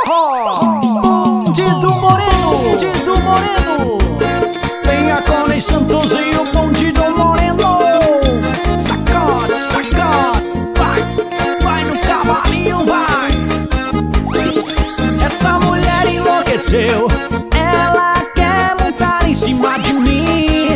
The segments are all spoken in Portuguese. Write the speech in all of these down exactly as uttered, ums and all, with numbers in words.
Bandido Moreno, Bandido Moreno. Tem a Coney Santos e o Bandido Moreno. Sacode, sacode, vai, vai no cavalinho, vai. Essa mulher enlouqueceu, ela quer montar em cima de mim.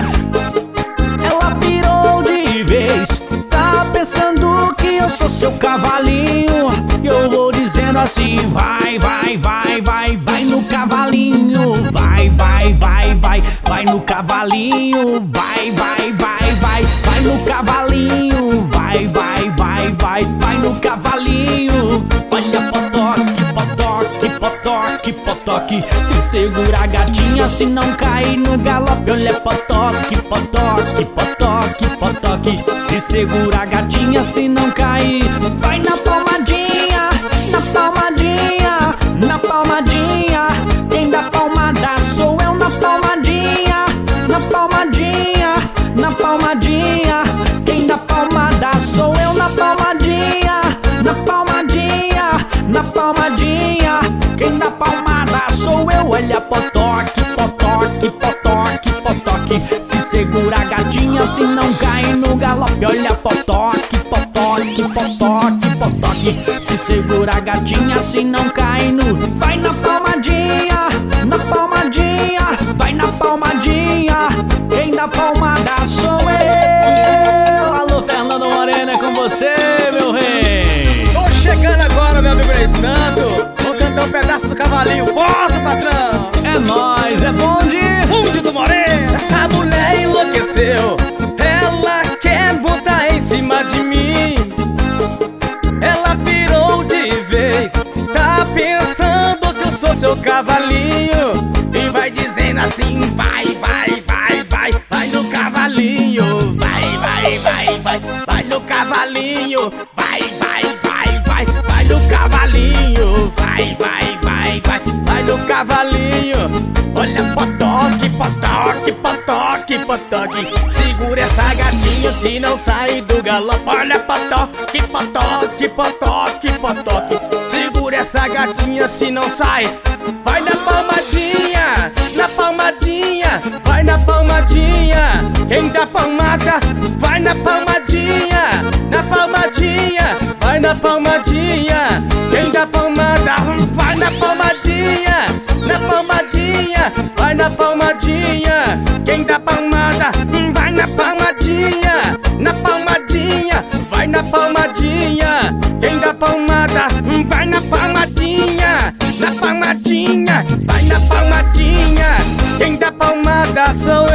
Ela pirou de vez, tá pensando que eu sou seu cavalinho. E eu vou dizendo assim, vai, vai, vai, vai, vai no cavalinho. Vai, vai, vai, vai, vai no cavalinho. Vai, vai, vai, vai, vai no cavalinho. Vai, vai, vai, vai, vai no cavalinho. Olha potoque, potoque, potoque, potoque. Se segura a gatinha, se não cair no galope. Olha potoque, potoque, potoque, potoque. Se segura a gatinha, se não cair. Vai na palmadinha, na palmadinha, na palmadinha. Quem dá palmada sou eu na palmadinha, na palmadinha, na palmadinha. Quem dá palmada sou eu na palmadinha, na palmadinha, na palmadinha. Quem dá palmada sou eu. Olha potoque, potoque, potoque, potoque. Se segura a gatinha, se não cai no galope. Olha potoque, potoque, potoque, potoque. Se segura a gatinha, se não cai no. Vai na palmadinha, na palmadinha. Vai na palmadinha. Quem dá palmada sou eu. Alô, Fernando Moreno, é com você, meu rei. Tô chegando agora, meu amigo Ney Santo. Vou cantar um pedaço do cavalinho. Posso, patrão? É nóis, é bom de Bandido Moreno. Essa mulher enlouqueceu, ela quer botar em cima de mim. Ela pirou de vez, tá pensando que eu sou seu cavalinho. E vai dizendo assim, vai, vai, vai, vai, vai no cavalinho. Vai, vai, vai, vai, vai no cavalinho. Vai, vai, vai, vai, vai no cavalinho. Vai, vai, vai, vai, vai no cavalinho. Olha potoque, potoque, potoque, potoque. Segura essa gatinha, se não sair do galope. Olha potoque, potoque, potoque, potoque. Segura essa gatinha, se não sai. Vai na palmadinha, na palmadinha. Vai na palmadinha. Quem dá palmada, vai na palmadinha, na palmadinha. Vai na palmadinha. Quem dá palmada, vai na palmadinha, na palmadinha. Vai na palmadinha. Quem dá palmada, vai na palmadinha, na palmadinha. Vai na palmadinha. Quem dá palmada, vai na palmadinha, na palmadinha. Vai na palmadinha. Quem dá palmada sou